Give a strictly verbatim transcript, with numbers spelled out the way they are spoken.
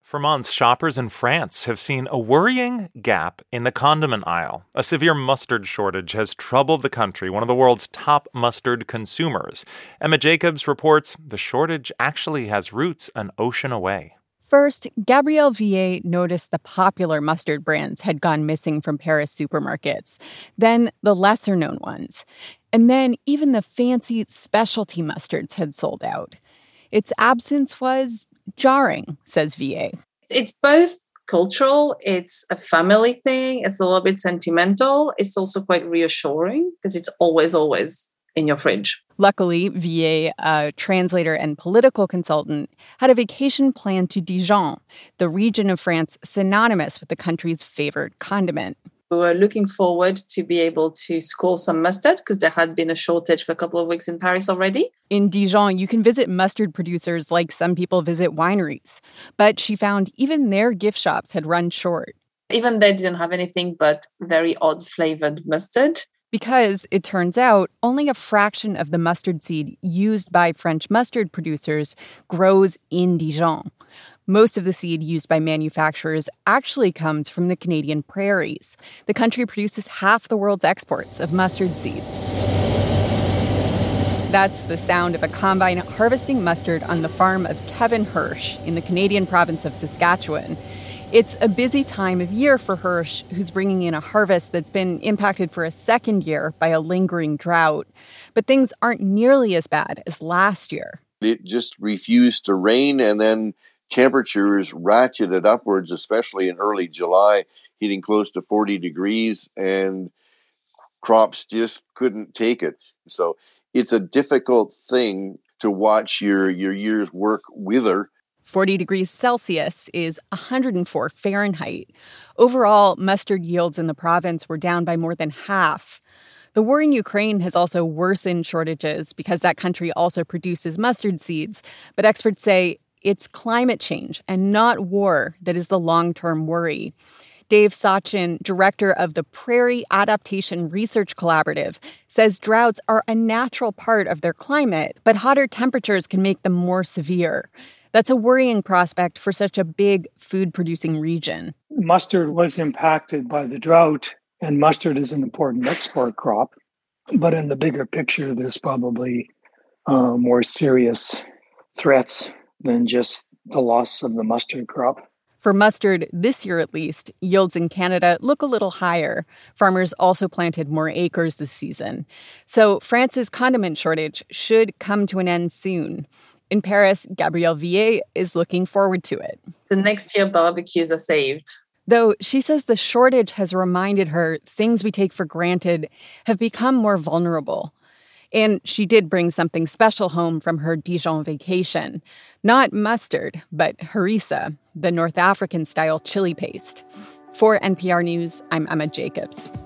For months, shoppers in France have seen a worrying gap in the condiment aisle. A severe mustard shortage has troubled the country, one of the world's top mustard consumers. Emma Jacobs reports the shortage actually has roots an ocean away. First, Gabrielle Villet noticed the popular mustard brands had gone missing from Paris supermarkets. Then the lesser-known ones. And then even the fancy specialty mustards had sold out. Its absence was jarring, says Villet. It's both cultural, it's a family thing, it's a little bit sentimental. It's also quite reassuring because it's always, always in your fridge. Luckily, Villet, a translator and political consultant, had a vacation planned to Dijon, the region of France synonymous with the country's favorite condiment. We were looking forward to be able to score some mustard because there had been a shortage for a couple of weeks in Paris already. In Dijon, you can visit mustard producers like some people visit wineries. But she found even their gift shops had run short. Even they didn't have anything but very odd flavored mustard. Because, it turns out, only a fraction of the mustard seed used by French mustard producers grows in Dijon. Most of the seed used by manufacturers actually comes from the Canadian prairies. The country produces half the world's exports of mustard seed. That's the sound of a combine harvesting mustard on the farm of Kevin Hirsch in the Canadian province of Saskatchewan. It's a busy time of year for Hirsch, who's bringing in a harvest that's been impacted for a second year by a lingering drought. But things aren't nearly as bad as last year. It just refused to rain, and then temperatures ratcheted upwards, especially in early July, hitting close to forty degrees, and crops just couldn't take it. So it's a difficult thing to watch your, your year's work wither. forty degrees Celsius is one hundred four Fahrenheit. Overall, mustard yields in the province were down by more than half. The war in Ukraine has also worsened shortages because that country also produces mustard seeds. But experts say it's climate change and not war that is the long-term worry. Dave Sachin, director of the Prairie Adaptation Research Collaborative, says droughts are a natural part of their climate, but hotter temperatures can make them more severe. That's a worrying prospect for such a big food-producing region. Mustard was impacted by the drought, and mustard is an important export crop. But in the bigger picture, there's probably uh, more serious threats than just the loss of the mustard crop. For mustard, this year at least, yields in Canada look a little higher. Farmers also planted more acres this season. So France's condiment shortage should come to an end soon. In Paris, Gabrielle Villet is looking forward to it. So next year, barbecues are saved. Though she says the shortage has reminded her things we take for granted have become more vulnerable. And she did bring something special home from her Dijon vacation. Not mustard, but harissa, the North African-style chili paste. For N P R News, I'm Emma Jacobs.